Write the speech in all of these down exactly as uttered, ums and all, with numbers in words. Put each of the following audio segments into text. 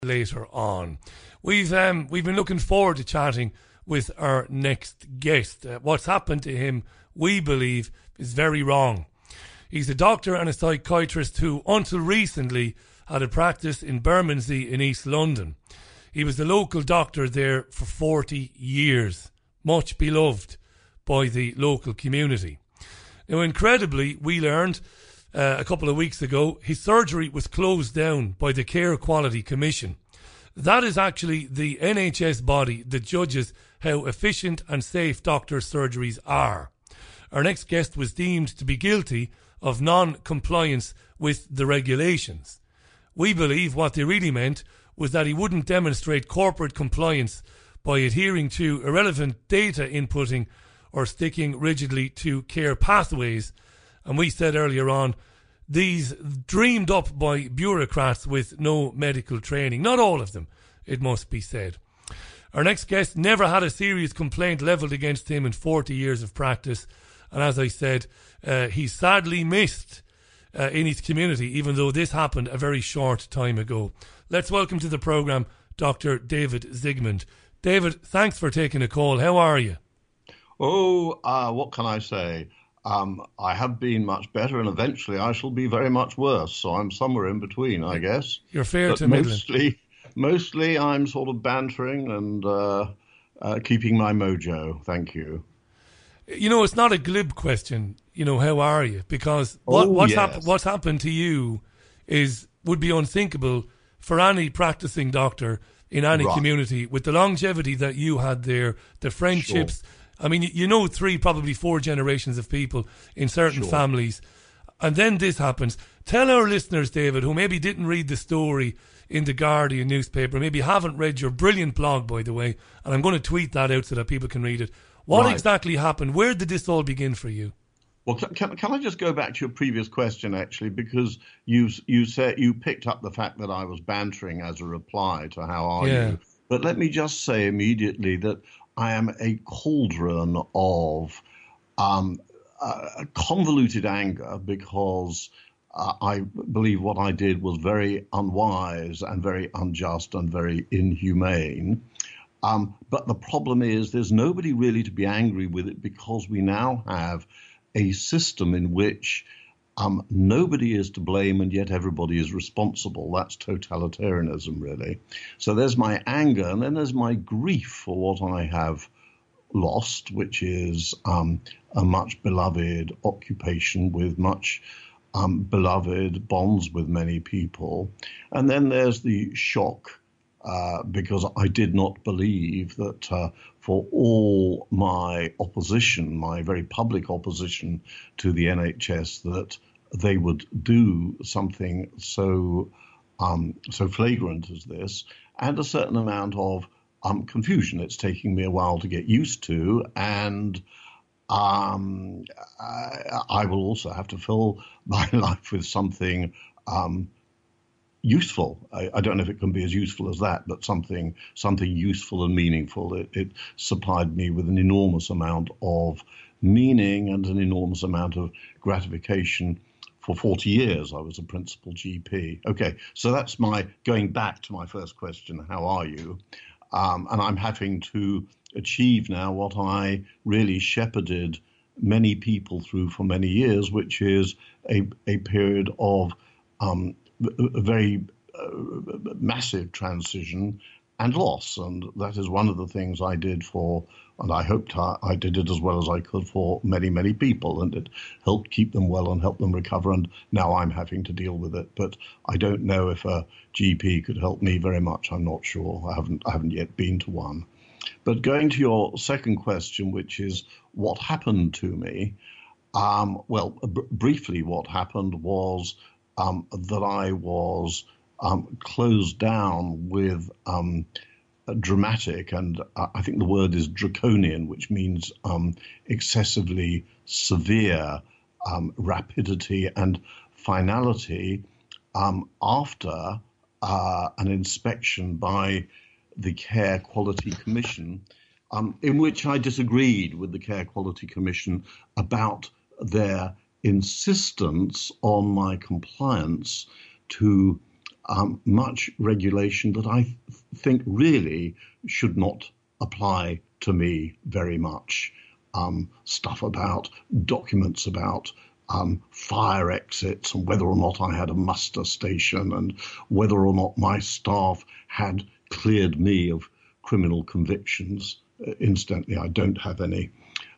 later on. We've um, we've been looking forward to chatting with our next guest. Uh, what's happened to him, we believe, is very wrong. He's a doctor and a psychiatrist who, until recently, had a practice in Bermondsey in East London. He was the local doctor there for forty years, much beloved by the local community. Now, incredibly, we learned uh, a couple of weeks ago, his surgery was closed down by the Care Quality Commission. That is actually the N H S body that judges how efficient and safe doctors' surgeries are. Our next guest was deemed to be guilty of non-compliance with the regulations. We believe what they really meant was that he wouldn't demonstrate corporate compliance by adhering to irrelevant data inputting or sticking rigidly to care pathways. And we said earlier on, these dreamed up by bureaucrats with no medical training. Not all of them, it must be said. Our next guest never had a serious complaint levelled against him in forty years of practice. And as I said, uh, he's sadly missed uh, in his community, even though this happened a very short time ago. Let's welcome to the programme Doctor David Zygmunt. David, thanks for taking a call. How are you? Oh, uh, what can I say? Um, I have been much better, and eventually I shall be very much worse. So I'm somewhere in between, I guess. You're fair but to mostly, middling. Mostly I'm sort of bantering and uh, uh, keeping my mojo. Thank you. You know, it's not a glib question, you know, how are you? Because what, oh, what's, yes. hap- what's happened to you is would be unthinkable for any practicing doctor in any right. community with the longevity that you had there, the friendships. Sure. I mean, you know, three, probably four generations of people in certain sure. families. And then this happens. Tell our listeners, David, who maybe didn't read the story in the Guardian newspaper, maybe haven't read your brilliant blog, by the way, and I'm going to tweet that out so that people can read it. What right. exactly happened? Where did this all begin for you? Well, can, can I just go back to your previous question, actually, because you you said you picked up the fact that I was bantering as a reply to how are yeah. you. But let me just say immediately that I am a cauldron of um, uh, convoluted anger because uh, I believe what I did was very unwise and very unjust and very inhumane. Um, but the problem is there's nobody really to be angry with it because we now have a system in which um, nobody is to blame and yet everybody is responsible. That's totalitarianism, really. So there's my anger, and then there's my grief for what I have lost, which is um, a much beloved occupation with much um, beloved bonds with many people. And then there's the shock Uh, because I did not believe that uh, for all my opposition, my very public opposition to the N H S, that they would do something so um, so flagrant as this, and a certain amount of um, confusion. It's taking me a while to get used to, and um, I, I will also have to fill my life with something um, useful. I, I don't know if it can be as useful as that, but something something useful and meaningful. It, it supplied me with an enormous amount of meaning and an enormous amount of gratification. For forty years, I was a principal G P. Okay, so that's my going back to my first question, how are you? Um, and I'm having to achieve now what I really shepherded many people through for many years, which is a, a period of um, a very uh, massive transition and loss. And that is one of the things I did for, and I hoped I, I did it as well as I could for many, many people. And it helped keep them well and help them recover. And now I'm having to deal with it. But I don't know if a G P could help me very much. I'm not sure. I haven't, I haven't yet been to one. But going to your second question, which is what happened to me? Um, well, b- briefly, what happened was Um, that I was um, closed down with um, dramatic, and uh, I think the word is draconian, which means um, excessively severe um, rapidity and finality um, after uh, an inspection by the Care Quality Commission, um, in which I disagreed with the Care Quality Commission about their insistence on my compliance to um, much regulation that I th- think really should not apply to me very much. Um, stuff about documents about um, fire exits and whether or not I had a muster station and whether or not my staff had cleared me of criminal convictions. Uh, incidentally, I don't have any.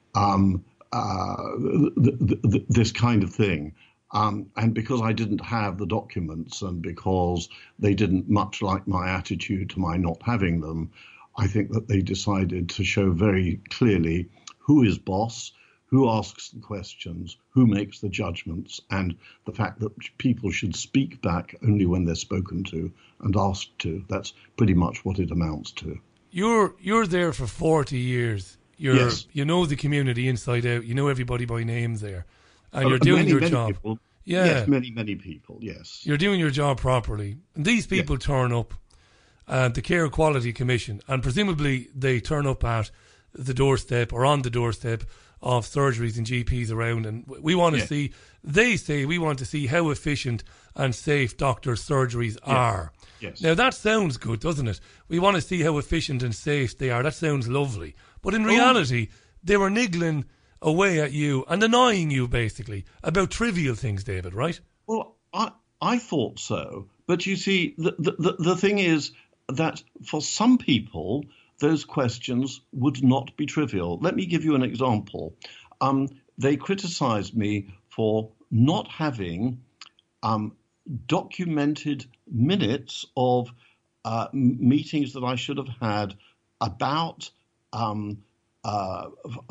Um, uh, th- th- th- this kind of thing. Um, and because I didn't have the documents and because they didn't much like my attitude to my not having them, I think that they decided to show very clearly who is boss, who asks the questions, who makes the judgments, and the fact that people should speak back only when they're spoken to and asked to. That's pretty much what it amounts to. You're you're there for forty years. You're, yes. You know the community inside out. You know everybody by names there. And you're Uh, doing many, your many job. People, yeah. Yes, many, many people, yes. You're doing your job properly. And these people yes. turn up at the Care Quality Commission, and presumably they turn up at the doorstep or on the doorstep of surgeries and G Ps around, and we want to yes. see, they say we want to see how efficient and safe doctors' surgeries yes. are. Yes. Now that sounds good, doesn't it? We want to see how efficient and safe they are. That sounds lovely. But in reality, oh. they were niggling away at you and annoying you basically about trivial things, David, right? Well, I I thought so. But you see, the, the, the thing is that for some people, those questions would not be trivial. Let me give you an example. Um, they criticized me for not having um, documented minutes of uh, meetings that I should have had about um, uh,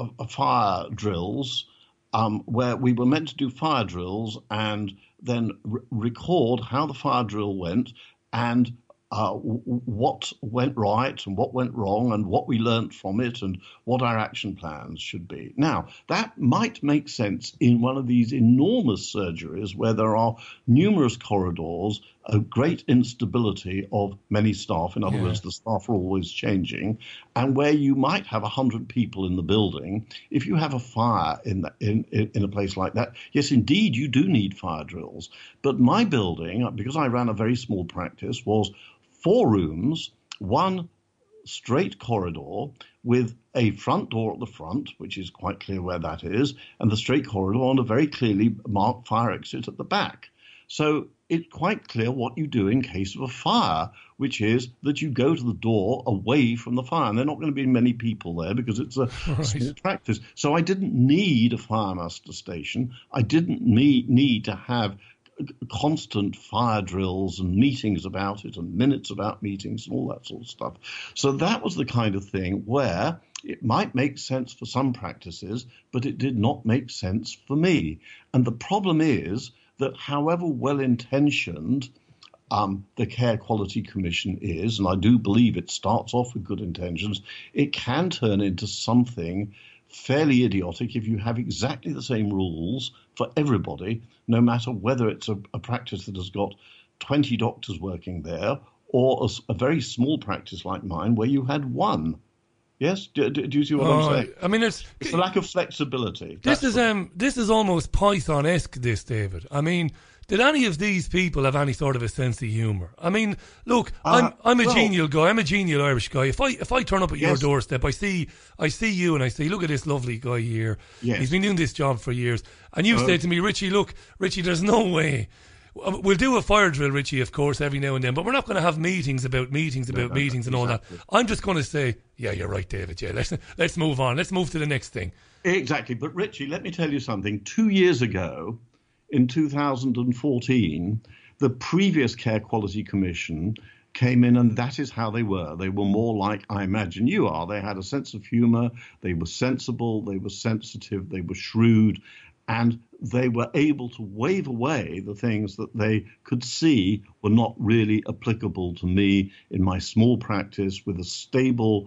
fire drills, um, where we were meant to do fire drills and then re- record how the fire drill went and Uh, w- what went right and what went wrong and what we learnt from it and what our action plans should be. Now, that might make sense in one of these enormous surgeries where there are numerous corridors, a great instability of many staff. In other Yeah. words, the staff are always changing, and where you might have one hundred people in the building. If you have a fire in, the, in, in a place like that, yes, indeed, you do need fire drills. But my building, because I ran a very small practice, was four rooms, one straight corridor with a front door at the front, which is quite clear where that is, and the straight corridor and a very clearly marked fire exit at the back. So it's quite clear what you do in case of a fire, which is that you go to the door away from the fire. And there are not going to be many people there because it's a right. small practice. So I didn't need a fire muster station. I didn't need, need to have constant fire drills and meetings about it and minutes about meetings and all that sort of stuff. So that was the kind of thing where it might make sense for some practices, but it did not make sense for me. And the problem is that however well-intentioned um, the Care Quality Commission is, and I do believe it starts off with good intentions, it can turn into something fairly idiotic if you have exactly the same rules for everybody, no matter whether it's a, a practice that has got twenty doctors working there or a, a very small practice like mine where you had one. Yes, do, do, do you see what oh, I'm saying? I mean, it's it's a lack of flexibility. This That's is what, um, this is almost Python-esque. This, David. I mean, did any of these people have any sort of a sense of humour? I mean, look, Uh, I'm I'm a well- genial guy. I'm a genial Irish guy. If I if I turn up at your Yes. doorstep, I see I see you and I say, look at this lovely guy here. Yes. He's been doing this job for years. And you Oh. say to me, Richie, look, Richie, there's no way. We'll do a fire drill, Richie, of course, every now and then, but we're not going to have meetings about meetings about no, meetings and all exactly. that. I'm just going to say, yeah, you're right, David. Yeah, let's let's move on. Let's move to the next thing. Exactly. But Richie, let me tell you something. Two years ago, in two thousand fourteen, the previous Care Quality Commission came in, and that is how they were. They were more like I imagine you are. They had a sense of humour. They were sensible. They were sensitive. They were shrewd. And they were able to wave away the things that they could see were not really applicable to me in my small practice with a stable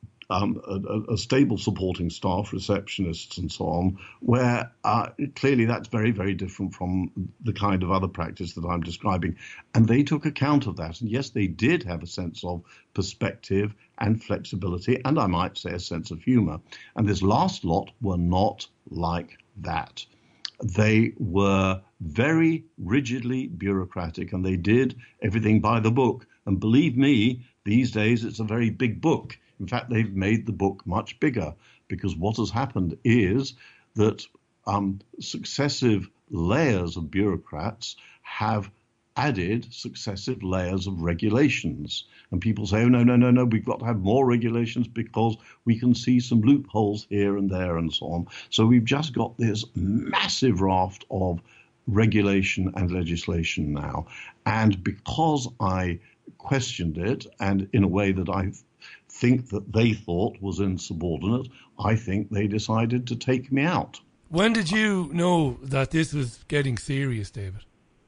Um, a, a stable supporting staff, receptionists and so on, where uh, clearly that's very, very different from the kind of other practice that I'm describing. And they took account of that. And yes, they did have a sense of perspective and flexibility, and I might say a sense of humour. And this last lot were not like that. they were very rigidly bureaucratic, and they did everything by the book. And believe me, these days it's a very big book. In fact, they've made the book much bigger, because what has happened is that um, successive layers of bureaucrats have added successive layers of regulations. And people say, oh, no, no, no, no, we've got to have more regulations because we can see some loopholes here and there and so on. So we've just got this massive raft of regulation and legislation now. And because I questioned it, and in a way that I think that they thought was insubordinate, I think they decided to take me out. When did you know that this was getting serious, David?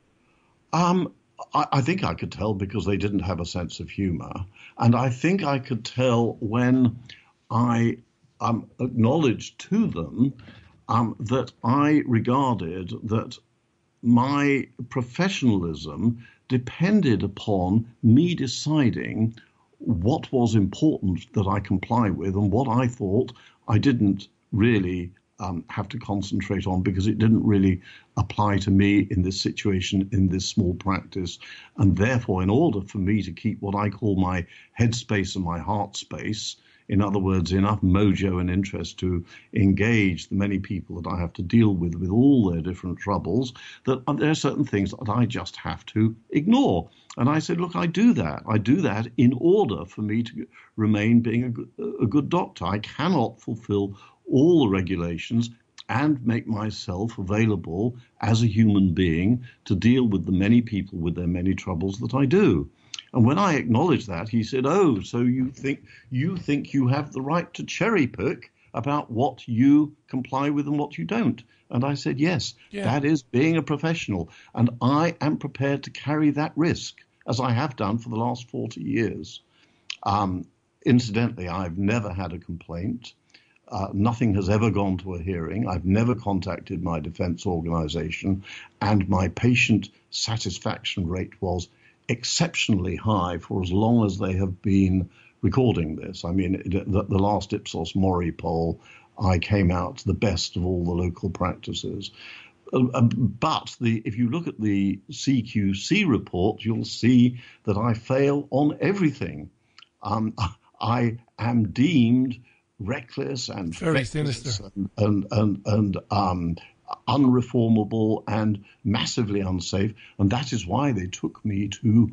Um, I, I think I could tell because they didn't have a sense of humor. And I think I could tell when I um, acknowledged to them um, that I regarded that my professionalism depended upon me deciding what was important that I comply with and what I thought I didn't really Um, have to concentrate on because it didn't really apply to me in this situation, in this small practice. And therefore, in order for me to keep what I call my headspace and my heart space, in other words, enough mojo and interest to engage the many people that I have to deal with, with all their different troubles, that there are certain things that I just have to ignore. And I said, look, I do that. I do that in order for me to remain being a good, a good doctor. I cannot fulfill all the regulations and make myself available as a human being to deal with the many people with their many troubles that I do. And when I acknowledged that, he said, oh, so you think you think you have the right to cherry pick about what you comply with and what you don't? And I said, yes, yeah. That is being a professional. And I am prepared to carry that risk, as I have done for the last forty years. Um, incidentally, I've never had a complaint. Uh, nothing has ever gone to a hearing. I've never contacted my defense organization, and my patient satisfaction rate was exceptionally high for as long as they have been recording this. I mean, the, the last Ipsos Mori poll, I came out the best of all the local practices. Uh, but the, if you look at the C Q C report, you'll see that I fail on everything. Um, I am deemed reckless and very sinister and and and, and um, unreformable and massively unsafe, and that is why they took me to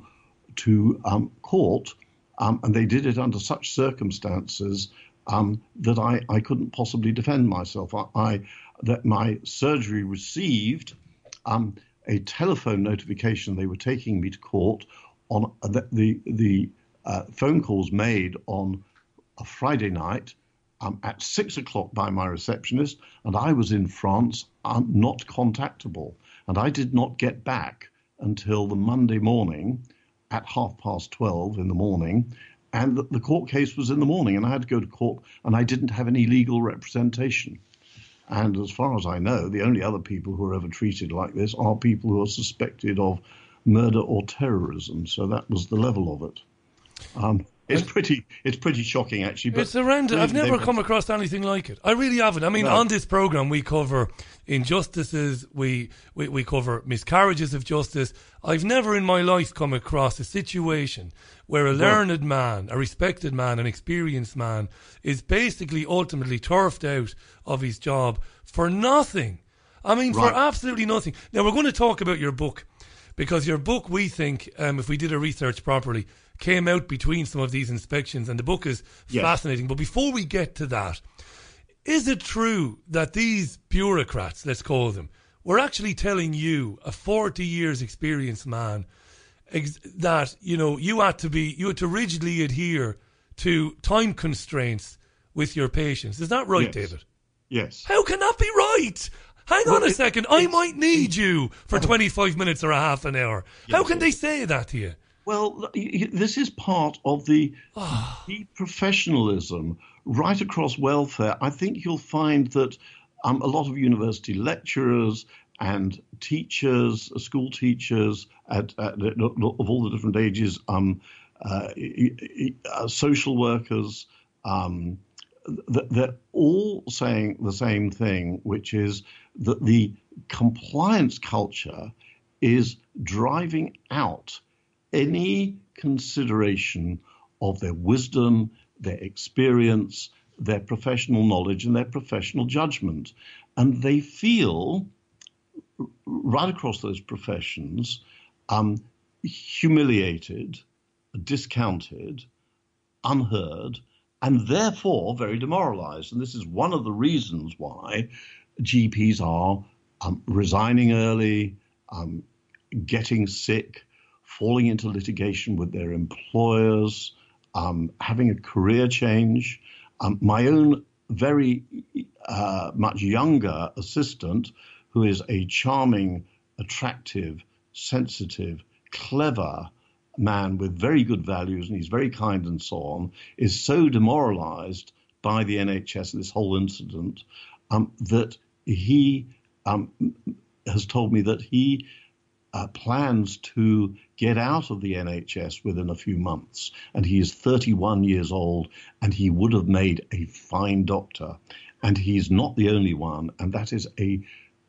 to um, court, um, and they did it under such circumstances um, that I, I couldn't possibly defend myself. I, I that my surgery received um, a telephone notification they were taking me to court on uh, the the, the uh, phone calls made on a Friday night. Um, at six o'clock by my receptionist, and I was in France, um, not contactable. And I did not get back until the Monday morning at half past twelve in the morning. And the, the court case was in the morning, and I had to go to court, and I didn't have any legal representation. And as far as I know, the only other people who are ever treated like this are people who are suspected of murder or terrorism. So that was the level of it. Um, It's pretty, it's pretty shocking, actually. But it's horrendous. I've never come across anything like it. I really haven't. I mean, no. On this program, we cover injustices, we, we we cover miscarriages of justice. I've never in my life come across a situation where a learned man, a respected man, an experienced man, is basically ultimately turfed out of his job for nothing. I mean, right. For absolutely nothing. Now, we're going to talk about your book, because your book, we think, um, if we did a research properly, came out between some of these inspections, and the book is yes. fascinating. But before we get to that, is it true that these bureaucrats, let's call them, were actually telling you, a forty years experienced man, ex- that, you know, you had to be, you had to rigidly adhere to time constraints with your patients? Is that right, yes. David? Yes. How can that be right? Hang well, on a it, second. I might need you for twenty-five minutes or a half an hour. Yes, How can yes. they say that to you? Well, this is part of the, the professionalism right across welfare. I think you'll find that um, a lot of university lecturers and teachers, school teachers at, at, of all the different ages, um, uh, social workers, um, they're all saying the same thing, which is that the compliance culture is driving out any consideration of their wisdom, their experience, their professional knowledge, and their professional judgment. And they feel, right across those professions, um, humiliated, discounted, unheard, and therefore very demoralized. And this is one of the reasons why G Ps are um, resigning early, um, getting sick, falling into litigation with their employers, um, having a career change. Um, my own very uh, much younger assistant, who is a charming, attractive, sensitive, clever man with very good values, and he's very kind and so on, is so demoralized by the N H S and this whole incident um, that he um, has told me that he uh, plans to get out of the N H S within a few months. And he is thirty-one years old, and he would have made a fine doctor. And he's not the only one, and that is a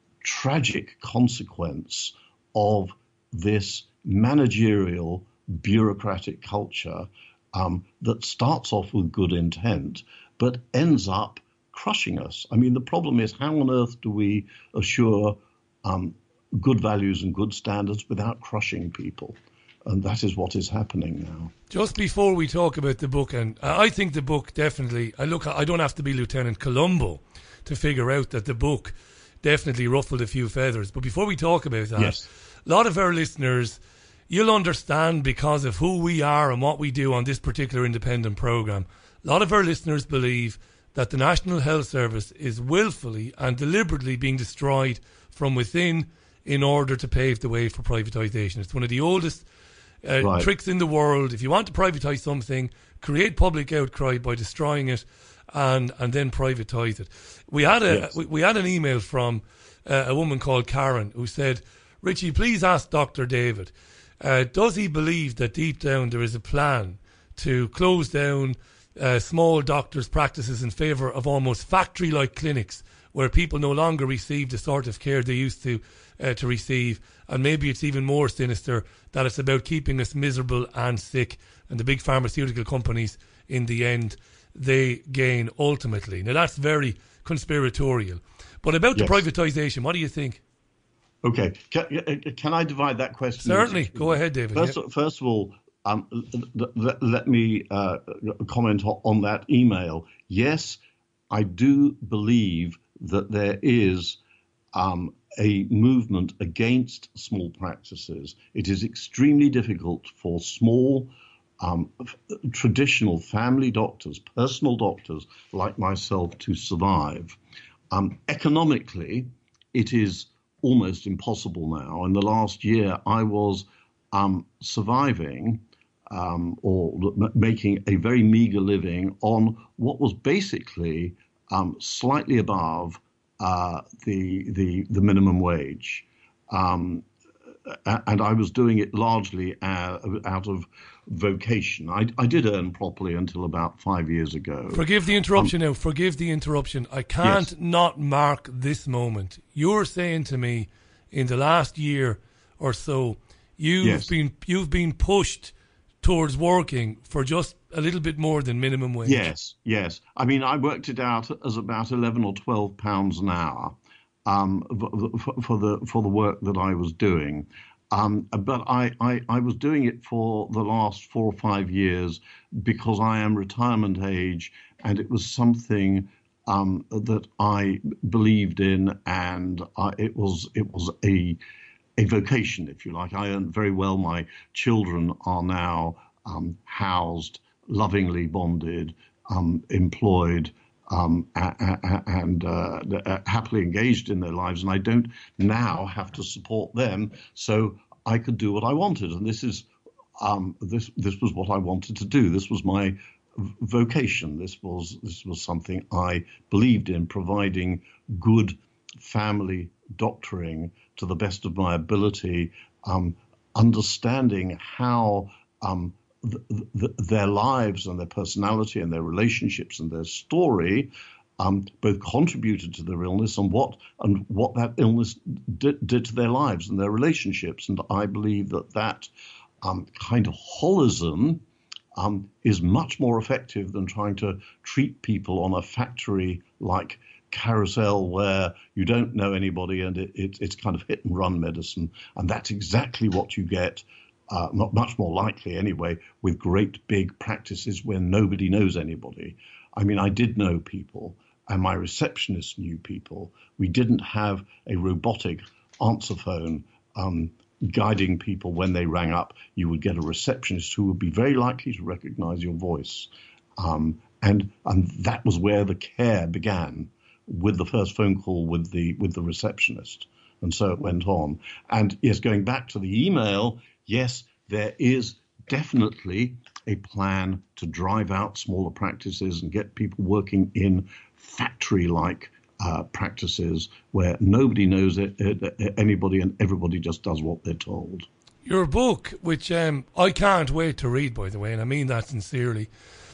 tragic consequence of this managerial bureaucratic culture um, that starts off with good intent but ends up crushing us. I mean, the problem is, how on earth do we assure um, good values and good standards without crushing people? And that is what is happening now. Just before we talk about the book, and I think the book definitely, I look, I don't have to be Lieutenant Columbo to figure out that the book definitely ruffled a few feathers. But before we talk about that, yes. a lot of our listeners, you'll understand because of who we are and what we do on this particular independent programme, a lot of our listeners believe that the National Health Service is willfully and deliberately being destroyed from within in order to pave the way for privatisation. It's one of the oldest uh, right. tricks in the world. If you want to privatise something, create public outcry by destroying it and and then privatise it. We had a yes. we, we had an email from uh, a woman called Karen who said, Richie, please ask Doctor David, uh, does he believe that deep down there is a plan to close down uh, small doctors' practices in favour of almost factory-like clinics where people no longer receive the sort of care they used to uh, to receive, and maybe it's even more sinister that it's about keeping us miserable and sick, and the big pharmaceutical companies in the end, they gain ultimately. Now that's very conspiratorial. But about yes. the privatisation, what do you think? Okay, can, can I divide that question? Certainly, go ahead, David. First, yeah. first of all, um, let, let me uh, comment on that email. Yes, I do believe that there is um, a movement against small practices. It is extremely difficult for small, um, f- traditional family doctors, personal doctors like myself to survive. Um, economically, it is almost impossible now. In the last year, I was um, surviving um, or m- making a very meager living on what was basically um, slightly above uh, the, the the minimum wage, um, and I was doing it largely out, out of vocation. I, I did earn properly until about five years ago. Forgive the interruption um, now. Forgive the interruption. I can't yes. not mark this moment. You're saying to me, in the last year or so, you've yes. been you've been pushed towards working for just a little bit more than minimum wage. Yes, yes. I mean, I worked it out as about eleven or twelve pounds an hour um, for, for the for the work that I was doing. Um, but I, I, I was doing it for the last four or five years because I am retirement age, and it was something um, that I believed in, and I, it was it was a a vocation, if you like. I earned very well. My children are now um, housed, lovingly bonded, um, employed, um, a- a- and uh, happily engaged in their lives. And I don't now have to support them, so I could do what I wanted. And this is um, this this was what I wanted to do. This was my vocation. This was this was something I believed in, providing good family doctoring to the best of my ability, um, understanding how um, th- th- their lives and their personality and their relationships and their story um, both contributed to their illness and what and what that illness did, did to their lives and their relationships. And I believe that that um, kind of holism um, is much more effective than trying to treat people on a factory-like carousel where you don't know anybody and it, it, it's kind of hit and run medicine. And that's exactly what you get, uh, not much more likely anyway, with great big practices where nobody knows anybody. I mean, I did know people and my receptionist knew people. We didn't have a robotic answer phone um, guiding people when they rang up. You would get a receptionist who would be very likely to recognize your voice. Um, and, and that was where the care began, with the first phone call with the with the receptionist. And so it went on. And yes, going back to the email, yes, there is definitely a plan to drive out smaller practices and get people working in factory-like uh, practices where nobody knows it, it, anybody and everybody just does what they're told. Your book, which um, I can't wait to read, by the way, and I mean that sincerely,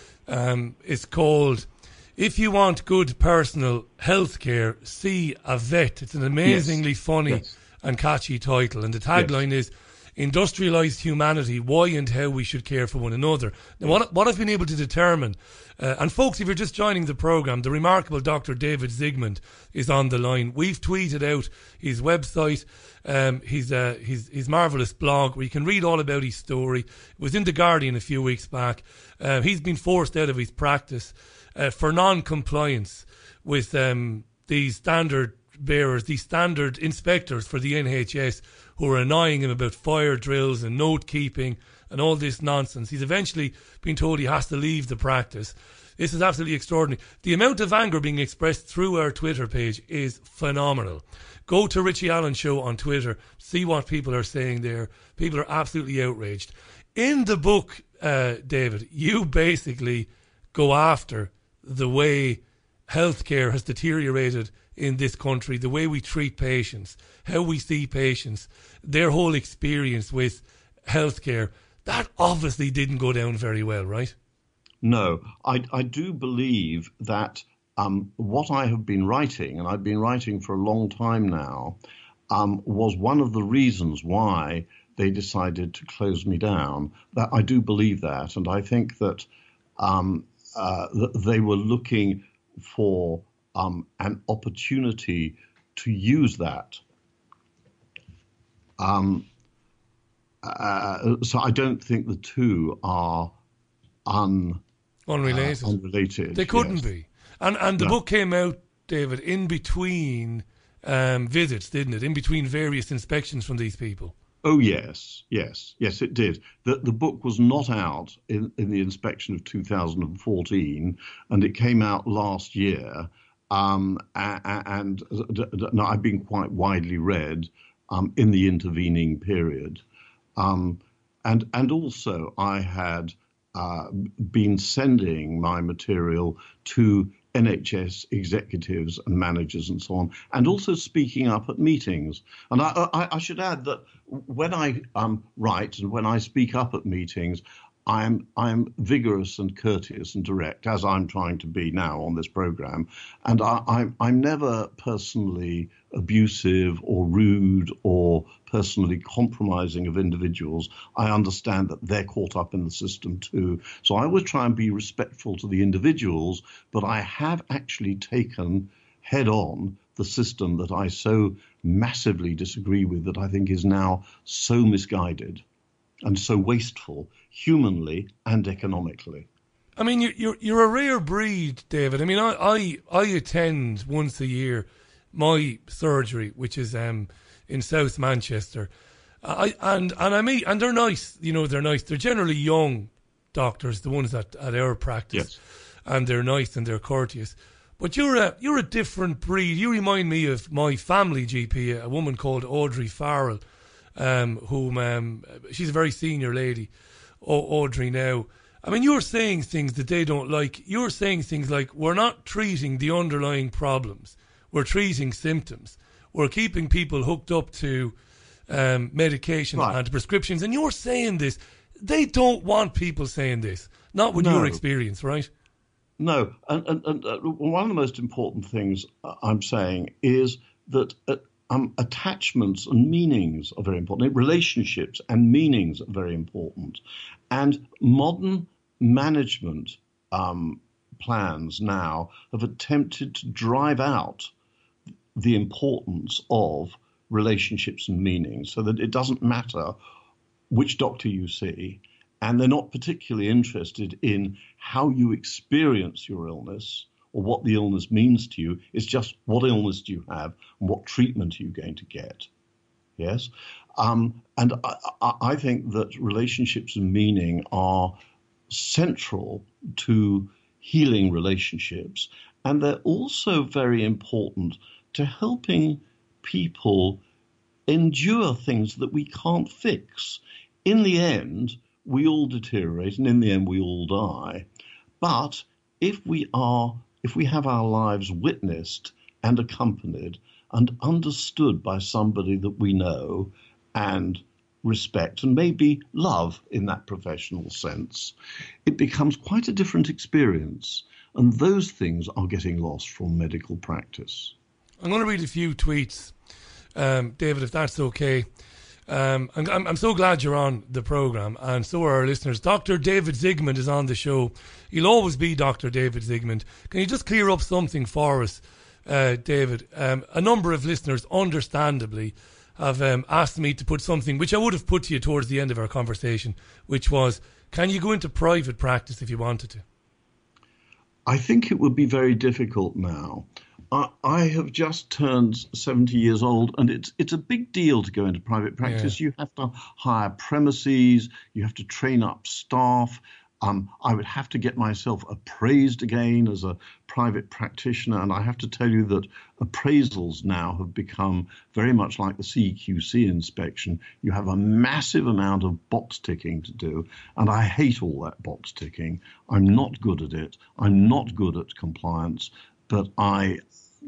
um, is called If You Want Good Personal Health Care, See a Vet. It's an amazingly yes. funny yes. and catchy title. And the tagline yes. is Industrialised Humanity, Why and How We Should Care for One Another. Now, what, what I've been able to determine, uh, and folks, if you're just joining the programme, the remarkable Doctor David Zygmunt is on the line. We've tweeted out his website, um, his, uh, his, his marvellous blog, where you can read all about his story. It was in The Guardian a few weeks back. Uh, he's been forced out of his practice Uh, for non-compliance with um, these standard bearers, these standard inspectors for the N H S who are annoying him about fire drills and note-keeping and all this nonsense. He's eventually been told he has to leave the practice. This is absolutely extraordinary. The amount of anger being expressed through our Twitter page is phenomenal. Go to Richie Allen Show on Twitter, see what people are saying there. People are absolutely outraged. In the book, uh, David, you basically go after the way healthcare has deteriorated in this country, the way we treat patients, how we see patients, their whole experience with healthcare. That obviously didn't go down very well, right? No, I, I do believe that um, what I have been writing, and I've been writing for a long time now, um, was one of the reasons why they decided to close me down. That I do believe that, and I think that um, Uh, they were looking for um, an opportunity to use that. Um, uh, so I don't think the two are un, unrelated. Uh, unrelated. They couldn't yes. be. And and the no. book came out, David, in between um, visits, didn't it? In between various inspections from these people. Oh, yes, yes, yes, it did. The, the book was not out in, in the inspection of two thousand fourteen, and it came out last year. Um, and, and no, I've been quite widely read um, in the intervening period. Um, and, and also, I had uh, been sending my material to N H S executives and managers and so on, and also speaking up at meetings. And I, I, I should add that when I um, write and when I speak up at meetings, I'm I'm vigorous and courteous and direct, as I'm trying to be now on this program. And I, I'm I'm never personally abusive or rude or personally compromising of individuals. I understand that they're caught up in the system too. So I always try and be respectful to the individuals, but I have actually taken head on the system that I so massively disagree with, that I think is now so misguided and so wasteful, humanly and economically. I mean, you're you're, you're a rare breed, David. I mean, I, I, I attend once a year my surgery, which is um in South Manchester. I and and I mean, and they're nice. You know, they're nice. They're generally young doctors, the ones at, at our practice, yes. and they're nice and they're courteous. But you're a you're a different breed. You remind me of my family G P, a woman called Audrey Farrell. Um, whom um, she's a very senior lady, o- Audrey now. I mean, you're saying things that they don't like. You're saying things like, we're not treating the underlying problems. We're treating symptoms. We're keeping people hooked up to um, medication right. and prescriptions. And you're saying this. They don't want people saying this. Not with no. your experience, right? No, and, and, and uh, one of the most important things I'm saying is that uh, um, attachments and meanings are very important. Relationships and meanings are very important. And modern management um, plans now have attempted to drive out the importance of relationships and meanings so that it doesn't matter which doctor you see, and they're not particularly interested in how you experience your illness or what the illness means to you. It's just what illness do you have and what treatment are you going to get. Yes. Um, and I, I think that relationships and meaning are central to healing relationships. And they're also very important to helping people endure things that we can't fix. In the end, we all deteriorate, and in the end, we all die. But if we are, if we have our lives witnessed and accompanied and understood by somebody that we know and respect and maybe love in that professional sense, it becomes quite a different experience. And those things are getting lost from medical practice. I'm going to read a few tweets, um, David, if that's okay. Um, I'm, I'm so glad you're on the programme, and so are our listeners. Doctor David Zygmunt is on the show. He'll always be Doctor David Zygmunt. Can you just clear up something for us, uh, David? Um, a number of listeners, understandably, have um, asked me to put something, which I would have put to you towards the end of our conversation, which was, can you go into private practice if you wanted to? I think it would be very difficult now. I, I have just turned seventy years old, and it's it's a big deal to go into private practice. Yeah. You have to hire premises, you have to train up staff. Um, I would have to get myself appraised again as a private practitioner, and I have to tell you that appraisals now have become very much like the C Q C inspection. You have a massive amount of box ticking to do, and I hate all that box ticking. I'm not good at it. I'm not good at compliance, but I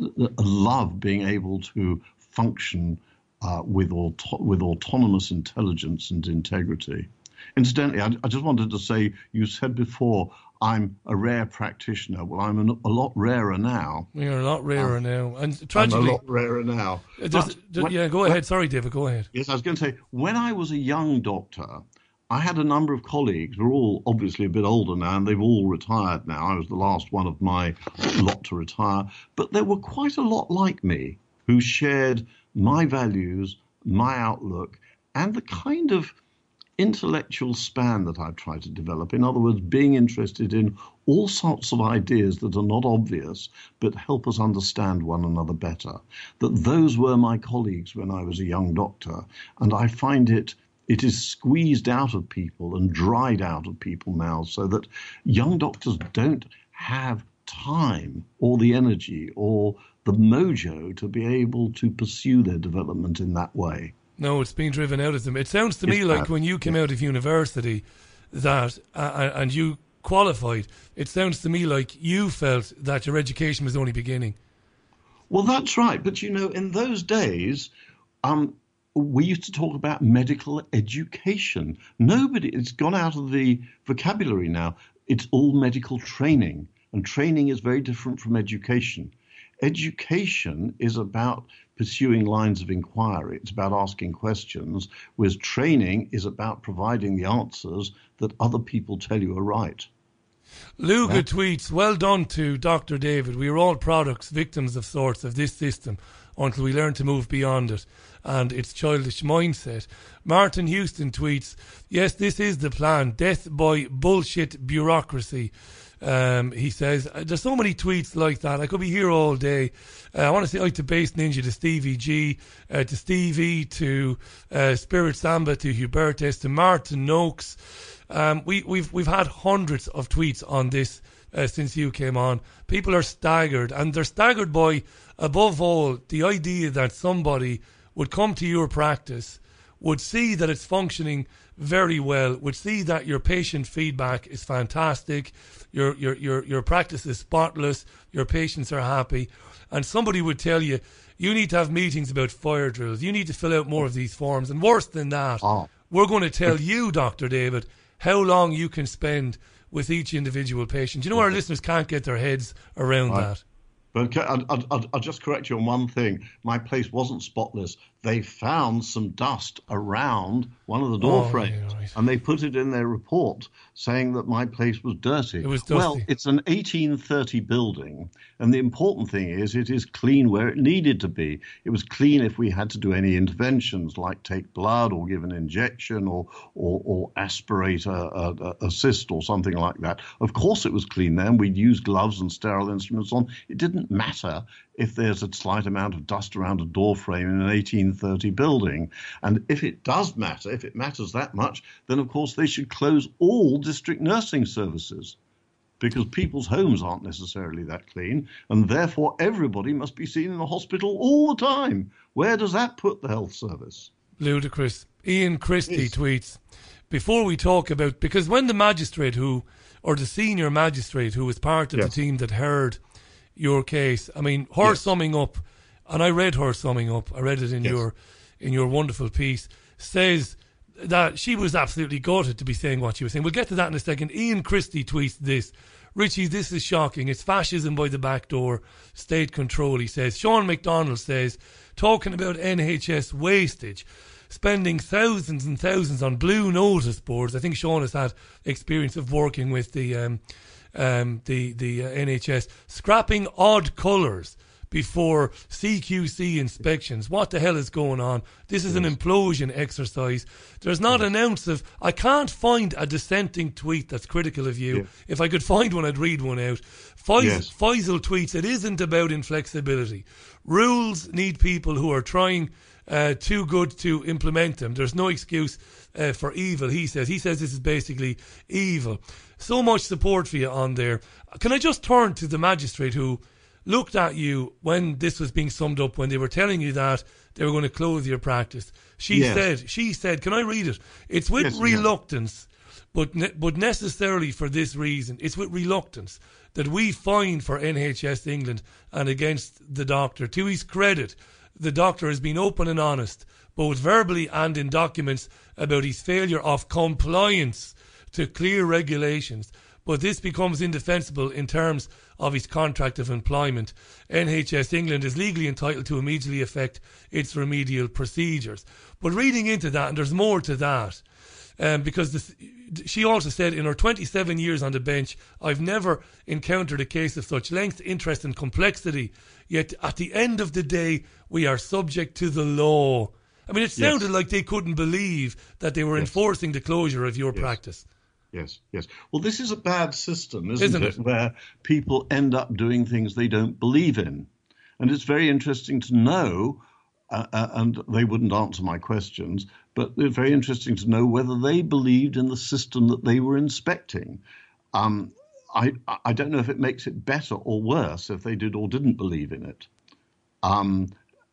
love being able to function uh, with, auto- with autonomous intelligence and integrity. Incidentally, I, I just wanted to say, you said before, I'm a rare practitioner. Well, I'm an, a lot rarer now. You're a lot rarer um, now. And tragically, I'm a lot rarer now. Just, just, when, yeah, go ahead. When, Sorry, David, go ahead. Yes, I was going to say, when I was a young doctor, I had a number of colleagues. We're all obviously a bit older now, and they've all retired now. I was the last one of my lot to retire. But there were quite a lot like me who shared my values, my outlook, and the kind of intellectual span that I've tried to develop. In other words, being interested in all sorts of ideas that are not obvious, but help us understand one another better. That those were my colleagues when I was a young doctor, and I find it It is squeezed out of people and dried out of people now, so that young doctors don't have time or the energy or the mojo to be able to pursue their development in that way. No, it's been driven out of them. It sounds to me it's like bad. When you came yeah. out of university that uh, and you qualified, it sounds to me like you felt that your education was only beginning. Well, that's right. But, you know, in those days, um, we used to talk about medical education. Nobody, it's gone out of the vocabulary now. It's all medical training, and training is very different from education. Education is about pursuing lines of inquiry. It's about asking questions, whereas training is about providing the answers that other people tell you are right. Luga yeah. tweets, well done to Doctor David. We are all products, victims of sorts of this system until we learn to move beyond it and its childish mindset. Martin Houston tweets, yes, this is the plan. Death by bullshit bureaucracy. Um, he says, there's so many tweets like that. I could be here all day. Uh, I want to say hi to Base Ninja, to Stevie G, uh, to Stevie, to uh, Spirit Samba, to Hubertus, to Martin Noakes. Um, we, we've we've had hundreds of tweets on this uh, since you came on. People are staggered, and they're staggered by, above all, the idea that somebody would come to your practice, would see that it's functioning very well, would see that your patient feedback is fantastic, your your your your practice is spotless, your patients are happy, and somebody would tell you, you need to have meetings about fire drills, you need to fill out more of these forms, and worse than that, oh. we're going to tell you, Doctor David, how long you can spend with each individual patient. You know, our listeners can't get their heads around Right. that. But I'll, I'll, I'll just correct you on one thing. My place wasn't spotless. They found some dust around one of the door Oh, frames, yeah, right. and they put it in their report saying that my place was dirty. It was dusty. Well, it's an eighteen thirty building, and the important thing is it is clean where it needed to be. It was clean if we had to do any interventions like take blood or give an injection or or, or aspirate a, a, a cyst or something like that. Of course it was clean then. We'd use gloves and sterile instruments on. It didn't matter if there's a slight amount of dust around a door frame in an eighteen thirty building. And if it does matter, if it matters that much, then of course they should close all district nursing services, because people's homes aren't necessarily that clean, and therefore everybody must be seen in a hospital all the time. Where does that put the health service? Ludicrous. Ian Christie Yes. tweets, before we talk about, because when the magistrate who, or the senior magistrate who was part of Yes. the team that heard your case, I mean, her Yes. summing up, and I read her summing up, I read it in Yes. your in your wonderful piece, says that she was absolutely gutted to be saying what she was saying. We'll get to that in a second. Ian Christie tweets this. Richie, this is shocking. It's fascism by the back door, state control, he says. Sean McDonald says, talking about N H S wastage, spending thousands and thousands on blue notice boards. I think Sean has had experience of working with the um, um, the, the uh, N H S, scrapping odd colours before C Q C inspections. What the hell is going on? This is an implosion exercise. There's not an ounce of... I can't find a dissenting tweet that's critical of you. Yeah. If I could find one, I'd read one out. Faisal, Yes. Faisal tweets, it isn't about inflexibility. Rules need people who are trying uh, too good to implement them. There's no excuse uh, for evil, he says. He says this is basically evil. So much support for you on there. Can I just turn to the magistrate who looked at you when this was being summed up, when they were telling you that they were going to close your practice? She Yes. said, she said, can I read it? It's with Yes, yes. reluctance, but ne- but necessarily for this reason. It's with reluctance that we find for N H S England and against the doctor. To his credit, the doctor has been open and honest, both verbally and in documents, about his failure of compliance to clear regulations. But this becomes indefensible in terms of his contract of employment. N H S England is legally entitled to immediately effect its remedial procedures. But reading into that, and there's more to that, um, because this, she also said, in her twenty-seven years on the bench, I've never encountered a case of such length, interest and complexity, yet at the end of the day, we are subject to the law. I mean, it sounded Yes. like they couldn't believe that they were Yes. enforcing the closure of your Yes. practice. Yes, yes. Well, this is a bad system, isn't, Isn't it? it? Where people end up doing things they don't believe in. And it's very interesting to know, uh, uh, and they wouldn't answer my questions, but it's very interesting to know whether they believed in the system that they were inspecting. Um, I, I don't know if it makes it better or worse if they did or didn't believe in it. Um,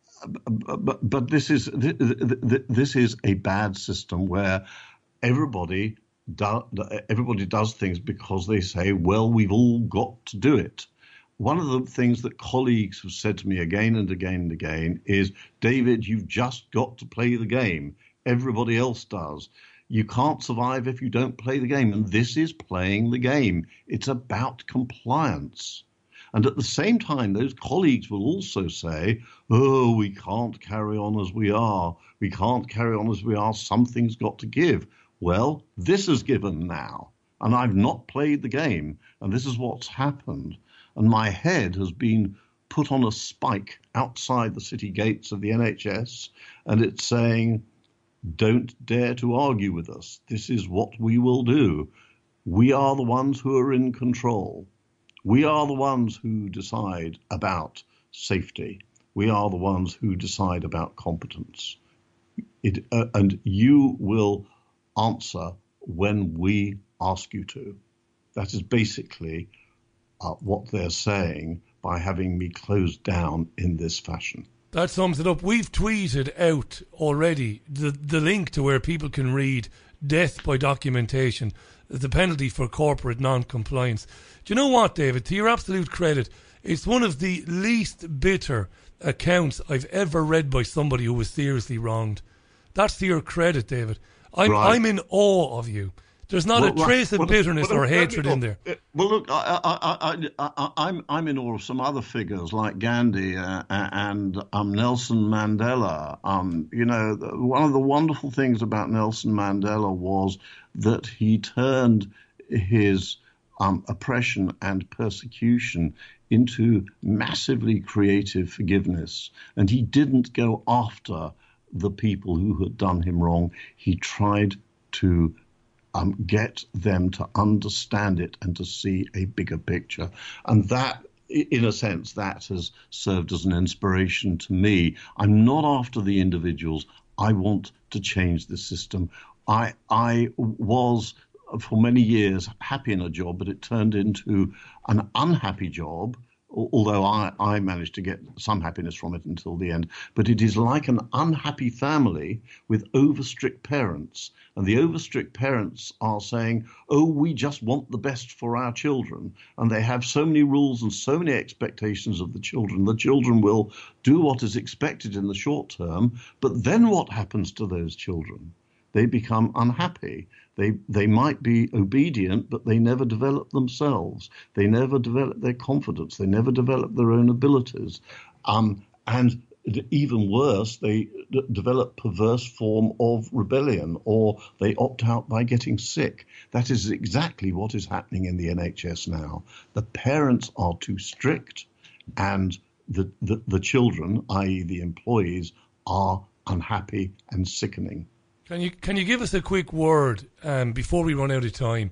but, but this is this is a bad system where everybody do, everybody does things because they say, well, we've all got to do it. One of the things that colleagues have said to me again and again and again is, David, you've just got to play the game. Everybody else does. You can't survive if you don't play the game. And this is playing the game. It's about compliance. And at the same time, those colleagues will also say, oh, we can't carry on as we are. We can't carry on as we are. Something's got to give. Well, this is given now. And I've not played the game. And this is what's happened. And my head has been put on a spike outside the city gates of the N H S. And it's saying, don't dare to argue with us. This is what we will do. We are the ones who are in control. We are the ones who decide about safety. We are the ones who decide about competence. It, uh, and you will answer when we ask you to. That is basically uh, what they're saying by having me closed down in this fashion. That sums it up. We've tweeted out already the, the link to where people can read death by documentation, the penalty for corporate non-compliance. Do you know what, David? To your absolute credit, it's one of the least bitter accounts I've ever read by somebody who was seriously wronged. That's to your credit, David. I'm, Right. I'm in awe of you. There's not well, a trace of well, bitterness well, or well, hatred in there. Well, look, I, I, I, I, I'm I'm in awe of some other figures like Gandhi uh, and um, Nelson Mandela. Um, you know, one of the wonderful things about Nelson Mandela was that he turned his um, oppression and persecution into massively creative forgiveness, and he didn't go after the people who had done him wrong. He tried to um, get them to understand it and to see a bigger picture. And that, in a sense, that has served as an inspiration to me. I'm not after the individuals. I want to change the system. I I was, for many years, happy in a job, but it turned into an unhappy job, although I, I managed to get some happiness from it until the end. But it is like an unhappy family with over-strict parents. And the over-strict parents are saying, oh, we just want the best for our children. And they have so many rules and so many expectations of the children. The children will do what is expected in the short term. But then what happens to those children? They become unhappy. They they might be obedient, but they never develop themselves. They never develop their confidence. They never develop their own abilities. Um, and even worse, they d- develop perverse form of rebellion, or they opt out by getting sick. That is exactly what is happening in the N H S now. The parents are too strict, and the, the, the children, that is the employees, are unhappy and sickening. Can you can you give us a quick word um, before we run out of time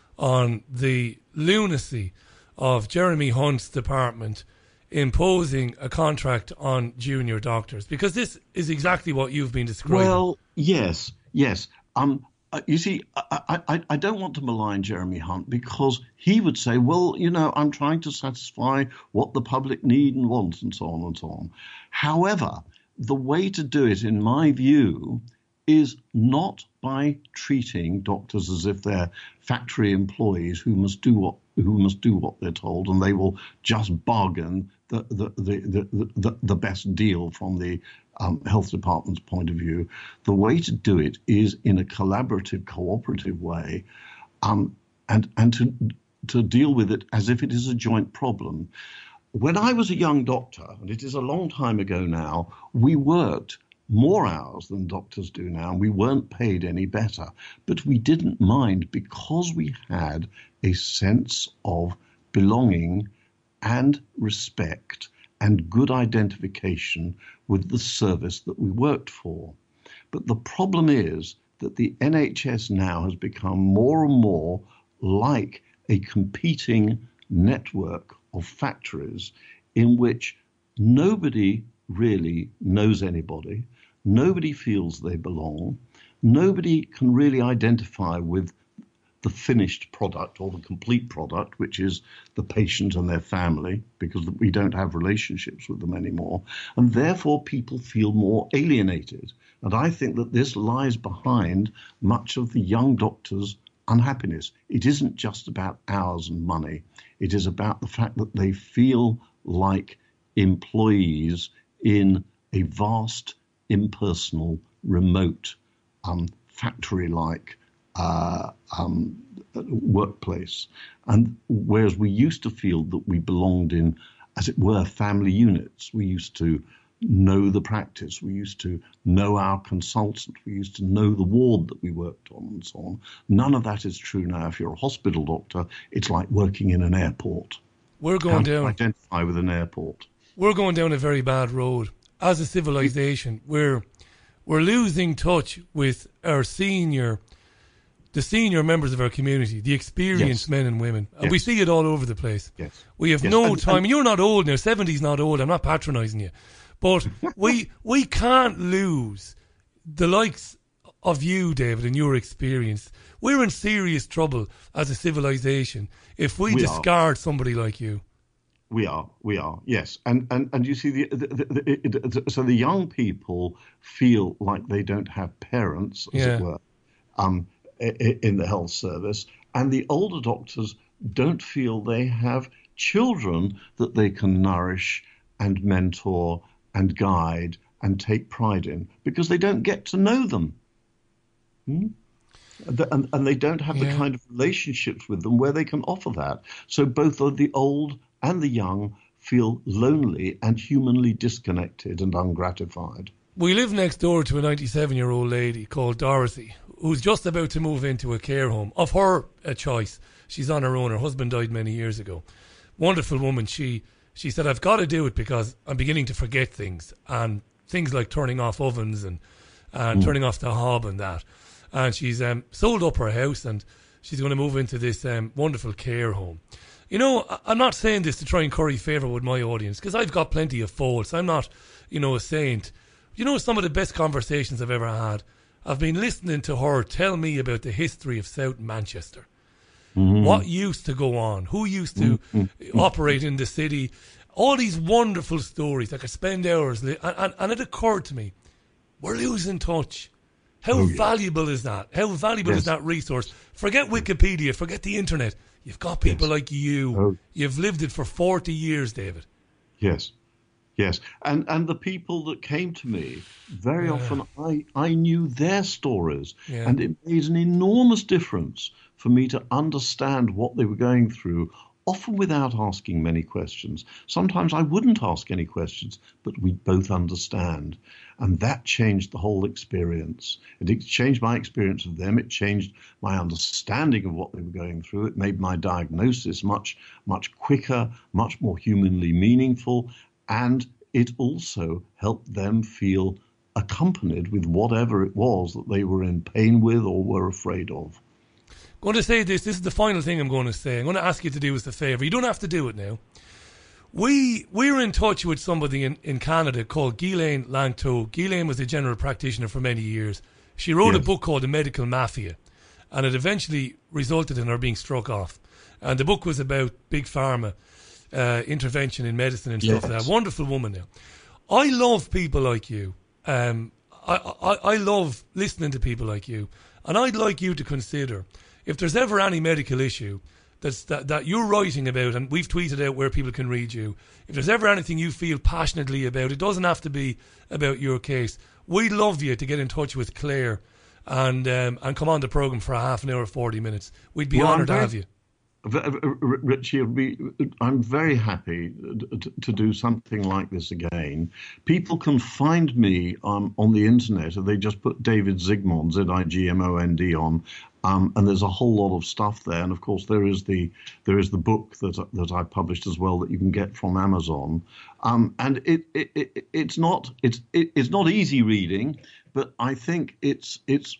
on the lunacy of Jeremy Hunt's department imposing a contract on junior doctors? Because this is exactly what you've been describing. Well, yes, yes. Um, uh, you see, I, I, I don't want to malign Jeremy Hunt because he would say, well, you know, I'm trying to satisfy what the public need and want and so on and so on. However, the way to do it, in my view, is not by treating doctors as if they're factory employees who must do what who must do what they're told, and they will just bargain the the the the, the, the best deal from the um, health department's point of view. The way to do it is in a collaborative, cooperative way, um, and and to to deal with it as if it is a joint problem. When I was a young doctor, and it is a long time ago now, we worked more hours than doctors do now, and we weren't paid any better. But we didn't mind because we had a sense of belonging and respect and good identification with the service that we worked for. But the problem is that the N H S now has become more and more like a competing network of factories in which nobody really knows anybody. Nobody feels they belong. Nobody can really identify with the finished product or the complete product, which is the patient and their family, because we don't have relationships with them anymore. And therefore, people feel more alienated. And I think that this lies behind much of the young doctors' unhappiness. It isn't just about hours and money. It is about the fact that they feel like employees in a vast, impersonal, remote, um, factory-like uh, um, workplace. And whereas we used to feel that we belonged in, as it were, family units, we used to know the practice, we used to know our consultant, we used to know the ward that we worked on and so on. None of that is true now. If you're a hospital doctor, it's like working in an airport. We're going How down. to identify with an airport. We're going down a very bad road. As a civilization, we're we're losing touch with our senior, the senior members of our community, the experienced Yes. men and women. And Yes. we see it all over the place. Yes. We have Yes. no And- time. and- You're not old now. seventy's not old. I'm not patronising you. But we we can't lose the likes of you, David, and your experience. We're in serious trouble as a civilization if we, We are. discard somebody like you. We are, we are, yes, and and and you see, the, the, the, the, the so the young people feel like they don't have parents, as Yeah. it were, um, i- in the health service, and the older doctors don't feel they have children that they can nourish and mentor and guide and take pride in because they don't get to know them. Hmm? And, and they don't have Yeah. the kind of relationships with them where they can offer that. So both the old and the young feel lonely and humanly disconnected and ungratified. We live next door to a ninety-seven-year-old lady called Dorothy, who's just about to move into a care home of her uh, choice. She's on her own. Her husband died many years ago. Wonderful woman. She she said, I've got to do it because I'm beginning to forget things, and things like turning off ovens and, and mm. turning off the hob and that. And she's um, sold up her house, and she's going to move into this um, wonderful care home. You know, I'm not saying this to try and curry favour with my audience, because I've got plenty of faults. I'm not, you know, a saint. You know, some of the best conversations I've ever had, I've been listening to her tell me about the history of South Manchester. Mm-hmm. What used to go on, who used to mm-hmm. operate in the city, all these wonderful stories. I could spend hours, li- and, and, and it occurred to me, we're losing touch. How oh, yeah. valuable is that? How valuable yes. is that resource? Forget Wikipedia, forget the internet. You've got people yes. like you. Oh. You've lived it for forty years, David. Yes, yes. And and the people that came to me, very yeah. often I, I knew their stories. Yeah. And it made an enormous difference for me to understand what they were going through, often without asking many questions. Sometimes I wouldn't ask any questions, but we'd both understand. And that changed the whole experience. It changed my experience of them. It changed my understanding of what they were going through. It made my diagnosis much, much quicker, much more humanly meaningful. And it also helped them feel accompanied with whatever it was that they were in pain with or were afraid of. I'm going to say this. This is the final thing I'm going to say. I'm going to ask you to do us a favour. You don't have to do it now. We, we're in touch with somebody in, in Canada called Ghislaine Langto. Ghislaine was a general practitioner for many years. She wrote yes. a book called The Medical Mafia, and it eventually resulted in her being struck off. And the book was about big pharma, uh, intervention in medicine and stuff yes. like that. Wonderful woman now. I love people like you. Um, I, I, I love listening to people like you. And I'd like you to consider, if there's ever any medical issue that's, that, that you're writing about, and we've tweeted out where people can read you, if there's ever anything you feel passionately about, it doesn't have to be about your case. We'd love you to get in touch with Claire and um, and come on the programme for a half an hour, forty minutes. We'd be well, honoured to have you. Richie, I'm very happy to do something like this again. People can find me um, on the internet. They just put David Zigmond, Z I G M O N D on, um, and there's a whole lot of stuff there. And of course, there is the there is the book that that I published as well that you can get from Amazon. Um, and it, it, it it's not it's it, it's not easy reading, but I think it's it's.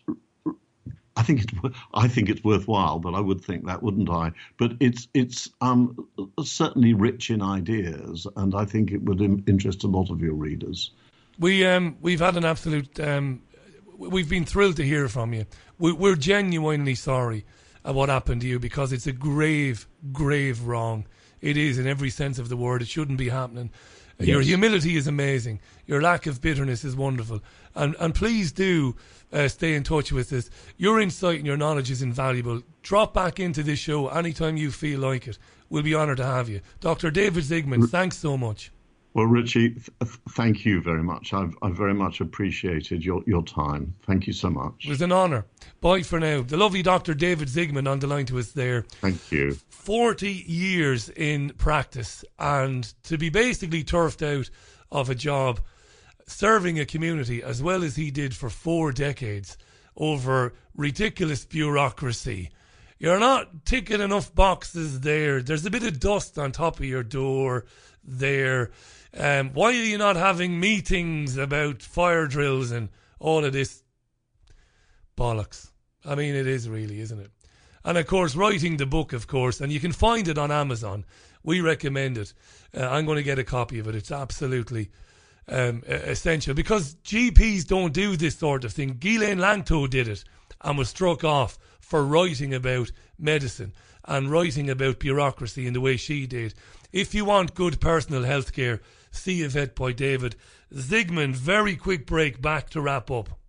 I think it's I think it's worthwhile, but I would think that, wouldn't I? But it's it's um, certainly rich in ideas, and I think it would in, interest a lot of your readers. We um we've had an absolute um we've been thrilled to hear from you. We, we're genuinely sorry at what happened to you, because it's a grave, grave wrong. It is, in every sense of the word. It shouldn't be happening. Yes. Your humility is amazing. Your lack of bitterness is wonderful. And and please do uh, stay in touch with us. Your insight and your knowledge is invaluable. Drop back into this show anytime you feel like it. We'll be honoured to have you. Doctor David Zigmond, R- thanks so much. Well, Richie, th- thank you very much. I've, I've very much appreciated your, your time. Thank you so much. It was an honour. Bye for now. The lovely Doctor David Zigmond on the line to us there. Thank you. forty years in practice, and to be basically turfed out of a job serving a community as well as he did for four decades over ridiculous bureaucracy. You're not ticking enough boxes there. There's a bit of dust on top of your door there. Um, why are you not having meetings about fire drills and all of this bollocks? I mean, it is really, isn't it? And, of course, writing the book, of course, and you can find it on Amazon. We recommend it. Uh, I'm going to get a copy of it. It's absolutely um, essential, because G Ps don't do this sort of thing. Ghislaine Langto did it and was struck off for writing about medicine and writing about bureaucracy in the way she did. If you want good personal health care, see a vet by David Zigmond. Very quick break, back to wrap up.